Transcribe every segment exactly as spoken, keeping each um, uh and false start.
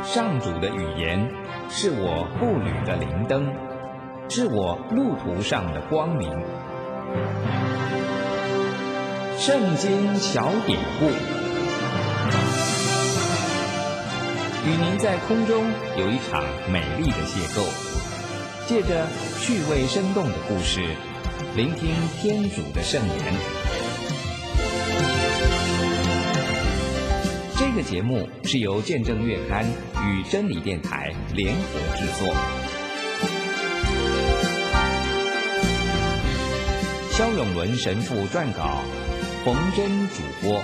上主的语言是我步履的灵灯，是我路途上的光明。圣经小典故，与您在空中有一场美丽的邂逅，借着趣味生动的故事，聆听天主的圣言。这个节目是由见证月刊与真理电台联合制作。萧永伦神父撰稿，冯真主播。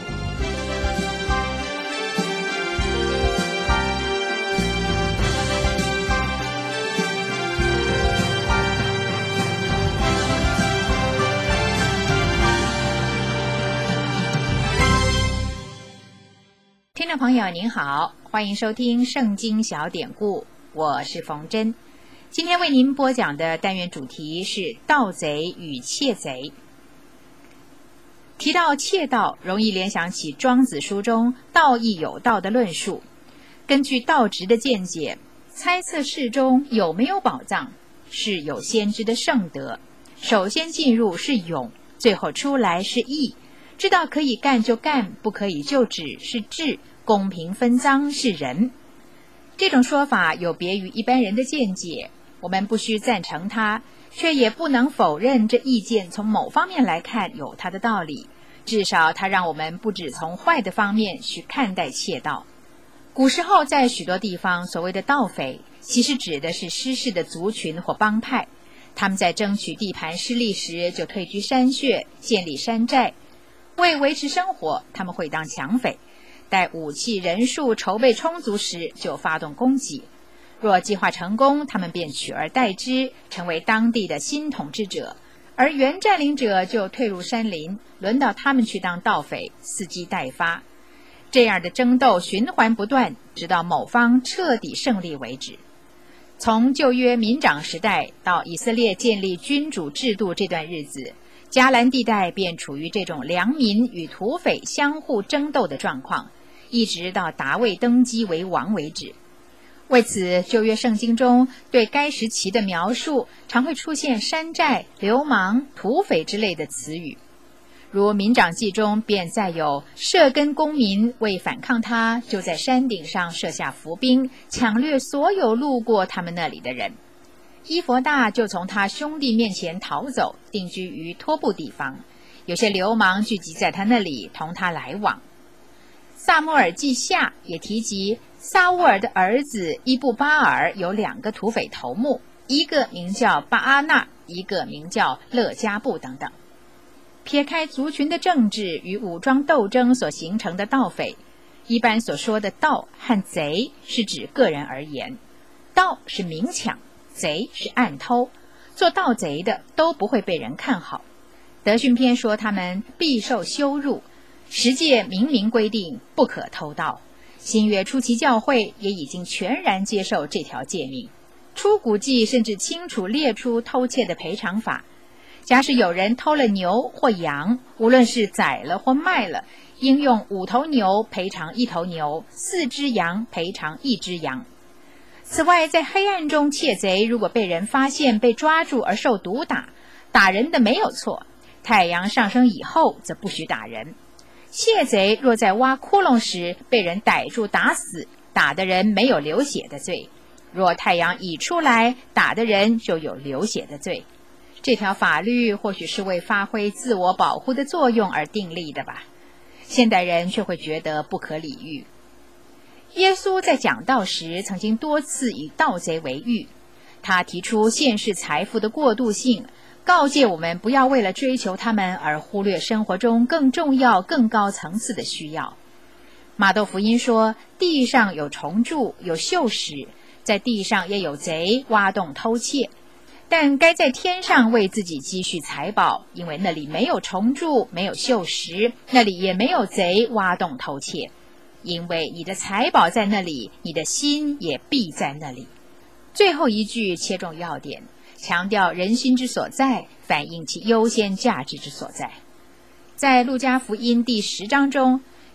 听众朋友您好，欢迎收听圣经小典故，我是冯真。今天为您播讲的单元主题是盗贼与窃贼。提到窃盗，容易联想起庄子书中道义有道的论述。根据道直的见解，猜测室中有没有宝藏是有先知的圣德，首先进入是勇，最后出来是义，知道可以干就干，不可以就止是智，公平分赃是仁。这种说法有别于一般人的见解，我们不需赞成它，却也不能否认这意见从某方面来看有它的道理，至少它让我们不只从坏的方面去看待窃盗。古时候在许多地方，所谓的盗匪其实指的是失势的族群或帮派，他们在争取地盘失利时就退居山穴，建立山寨，为维持生活，他们会当抢匪，待武器人数筹备充足时就发动攻击，若计划成功，他们便取而代之，成为当地的新统治者，而原占领者就退入山林，轮到他们去当盗匪，伺机待发。这样的争斗循环不断，直到某方彻底胜利为止。从旧约民长时代到以色列建立君主制度这段日子，迦南地带便处于这种良民与土匪相互争斗的状况，一直到达卫登基为王为止。为此，旧约圣经中对该时期的描述常会出现山寨、流氓、土匪之类的词语。如民长记中便载有设根公民为反抗他，就在山顶上设下伏兵，抢掠所有路过他们那里的人。伊弗大就从他兄弟面前逃走，定居于托布地方，有些流氓聚集在他那里，同他来往。撒母耳记下也提及撒乌尔的儿子伊布巴尔有两个土匪头目，一个名叫巴阿纳，一个名叫勒加布等等。撇开族群的政治与武装斗争所形成的盗匪，一般所说的盗和贼是指个人而言。盗是明抢，贼是暗偷，做盗贼的都不会被人看好。德训篇说他们必受羞辱，十诫明明规定不可偷盗，新约初期教会也已经全然接受这条诫命。出谷记甚至清楚列出偷窃的赔偿法，假使有人偷了牛或羊，无论是宰了或卖了，应用五头牛赔偿一头牛，四只羊赔偿一只羊。此外，在黑暗中窃贼如果被人发现被抓住而受毒打，打人的没有错，太阳上升以后则不许打人。窃贼若在挖窟窿时被人逮住打死，打的人没有流血的罪，若太阳已出来，打的人就有流血的罪。这条法律或许是为发挥自我保护的作用而订立的吧，现代人却会觉得不可理喻。耶稣在讲道时曾经多次以盗贼为喻，他提出现世财富的过渡性，告诫我们不要为了追求他们而忽略生活中更重要更高层次的需要。马窦福音说，地上有虫蛀，有锈蚀，在地上也有贼挖洞偷窃，但该在天上为自己积蓄财宝，因为那里没有虫蛀，没有锈蚀，那里也没有贼挖洞偷窃。因为你的财宝在那里，你的心也必在那里。最后一句切中要点，强调人心之所在，反映其优先价值之所在。在路加福音第十章中，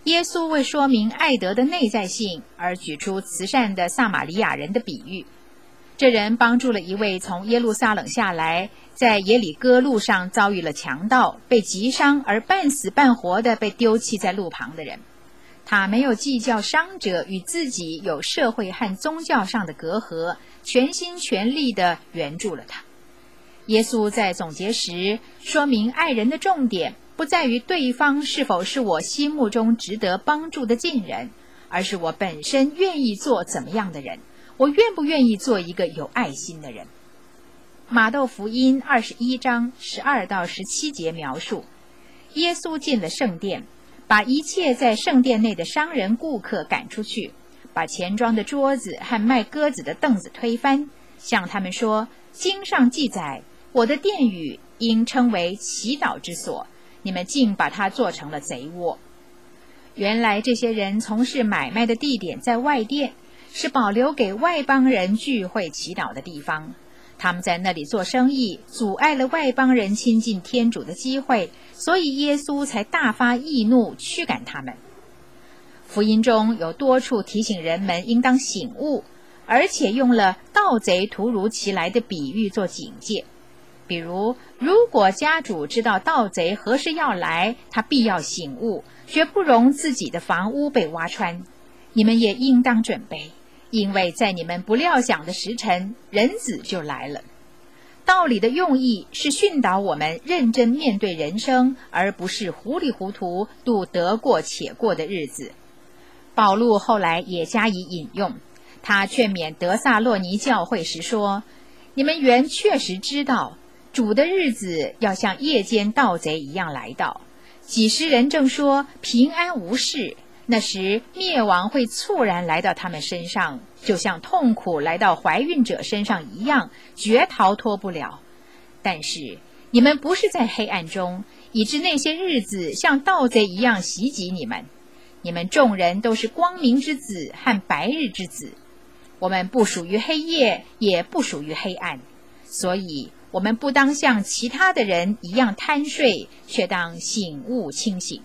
耶稣为说明爱德的内在性而举出慈善的撒玛利亚人的比喻。这人帮助了一位从耶路撒冷下来，在耶里哥路上遭遇了强盗，被击伤而半死半活的被丢弃在路旁的人。他没有计较伤者与自己有社会和宗教上的隔阂，全心全力地援助了他。耶稣在总结时说明，爱人的重点不在于对方是否是我心目中值得帮助的近人，而是我本身愿意做怎么样的人，我愿不愿意做一个有爱心的人。马窦福音二十一章十二到十七节描述，耶稣进了圣殿，把一切在圣殿内的商人顾客赶出去，把钱庄的桌子和卖鸽子的凳子推翻，向他们说，经上记载，我的殿宇应称为祈祷之所，你们竟把它做成了贼窝。原来这些人从事买卖的地点在外殿，是保留给外邦人聚会祈祷的地方。他们在那里做生意，阻碍了外邦人亲近天主的机会，所以耶稣才大发义怒，驱赶他们。福音中有多处提醒人们应当醒悟，而且用了盗贼突如其来的比喻做警戒。比如，如果家主知道盗贼何时要来，他必要醒悟，绝不容自己的房屋被挖穿。你们也应当准备，因为在你们不料想的时辰，人子就来了。道理的用意是训导我们认真面对人生，而不是糊里糊涂度得过且过的日子。保禄后来也加以引用，他劝勉得撒洛尼教会时说，你们原确实知道，主的日子要像夜间盗贼一样来到，几十人正说平安无事，那时灭亡会猝然来到他们身上，就像痛苦来到怀孕者身上一样，绝逃脱不了。但是你们不是在黑暗中，以致那些日子像盗贼一样袭击你们。你们众人都是光明之子和白日之子，我们不属于黑夜，也不属于黑暗，所以我们不当像其他的人一样贪睡，却当醒悟清醒。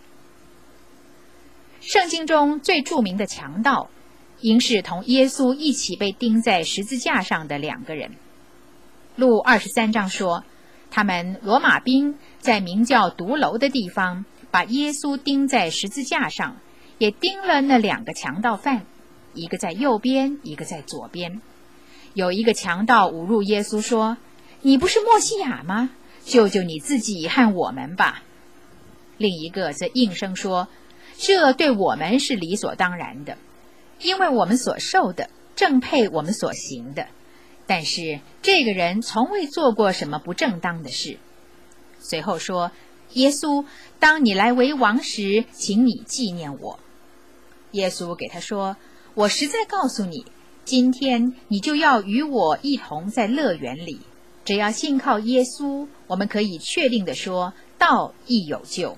圣经中最著名的强盗，应是同耶稣一起被钉在十字架上的两个人。路二十三章说，他们罗马兵在名叫独楼的地方，把耶稣钉在十字架上，也钉了那两个强盗犯，一个在右边，一个在左边。有一个强盗侮辱耶稣说，你不是默西亚吗？救救你自己和我们吧。另一个则应声说，这对我们是理所当然的，因为我们所受的正配我们所行的，但是这个人从未做过什么不正当的事。随后说，耶稣，当你来为王时，请你纪念我。耶稣给他说，我实在告诉你，今天你就要与我一同在乐园里。只要信靠耶稣，我们可以确定地说，道亦有救。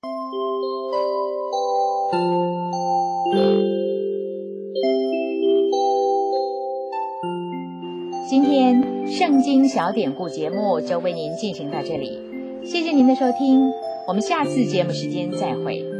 今天圣经小典故节目就为您进行到这里，谢谢您的收听，我们下次节目时间再会。